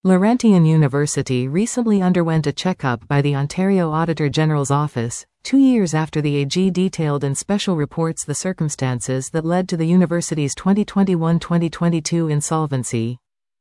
Laurentian University recently underwent a checkup by the Ontario Auditor General's Office, 2 years after the AG detailed in special reports the circumstances that led to the university's 2021-2022 insolvency.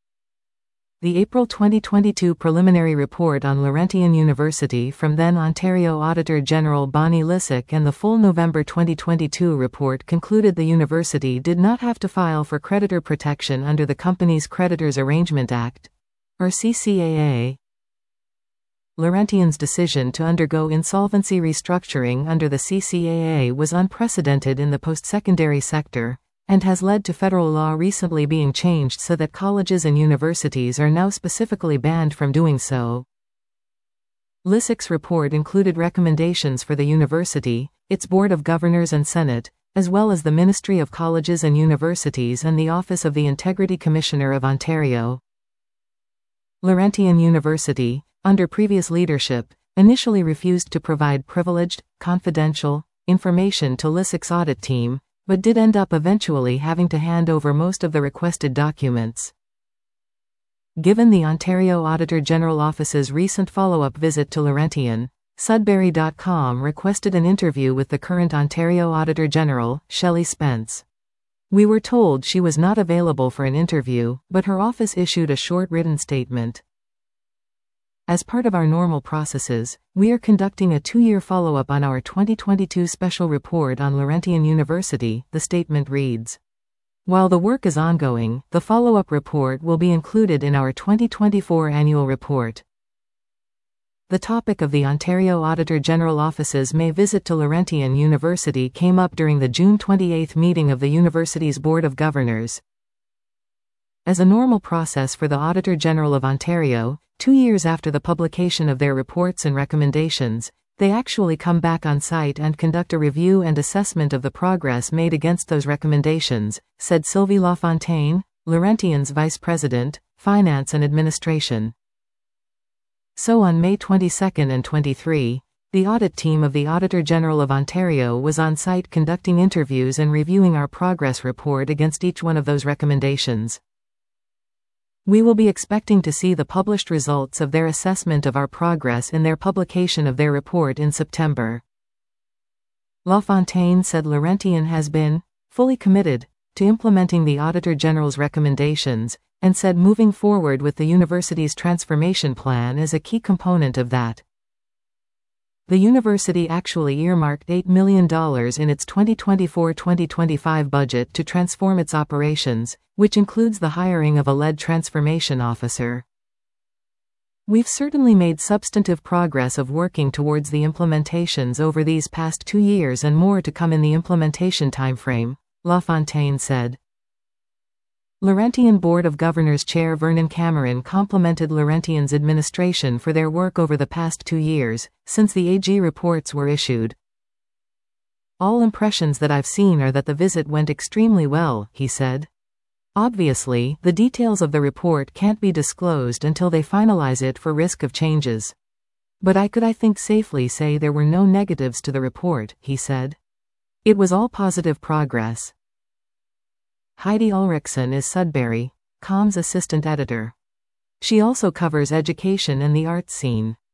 The April 2022 preliminary report on Laurentian University from then Ontario Auditor General Bonnie Lysyk and the full November 2022 report concluded the university did not have to file for creditor protection under the Companies Creditors Arrangement Act, or CCAA. Laurentian's decision to undergo insolvency restructuring under the CCAA was unprecedented in the post-secondary sector, and has led to federal law recently being changed so that colleges and universities are now specifically banned from doing so. Lysyk's report included recommendations for the university, its Board of Governors and Senate, as well as the Ministry of Colleges and Universities and the Office of the Integrity Commissioner of Ontario. Laurentian University, under previous leadership, initially refused to provide privileged, confidential information to Lysyk's audit team, but did end up eventually having to hand over most of the requested documents. Given the Ontario Auditor General Office's recent follow-up visit to Laurentian, Sudbury.com requested an interview with the current Ontario Auditor General, Shelley Spence. We were told she was not available for an interview, but her office issued a short written statement. As part of our normal processes, we are conducting a 2-year follow-up on our 2022 special report on Laurentian University, the statement reads. While the work is ongoing, the follow-up report will be included in our 2024 annual report. The topic of the Ontario Auditor General Office's May visit to Laurentian University came up during the June 28 meeting of the university's Board of Governors. As a normal process for the Auditor General of Ontario, 2 years after the publication of their reports and recommendations, they actually come back on site and conduct a review and assessment of the progress made against those recommendations, said Sylvie Lafontaine, Laurentian's Vice President, Finance and Administration. So on May 22 and 23, the audit team of the Auditor General of Ontario was on site conducting interviews and reviewing our progress report against each one of those recommendations. We will be expecting to see the published results of their assessment of our progress in their publication of their report in September. Lafontaine said Laurentian has been fully committed to implementing the Auditor General's recommendations, and said moving forward with the university's transformation plan is a key component of that. The university actually earmarked $8 million in its 2024-2025 budget to transform its operations, which includes the hiring of a lead transformation officer. We've certainly made substantive progress of working towards the implementations over these past 2 years and more to come in the implementation timeframe, Lafontaine said. Laurentian Board of Governors Chair Vernon Cameron complimented Laurentian's administration for their work over the past 2 years, since the AG reports were issued. All impressions that I've seen are that the visit went extremely well, he said. Obviously, the details of the report can't be disclosed until they finalize it for risk of changes. But I think safely say there were no negatives to the report, he said. It was all positive progress. Heidi Ulrichsen is Sudbury.com's assistant editor. She also covers education and the arts scene.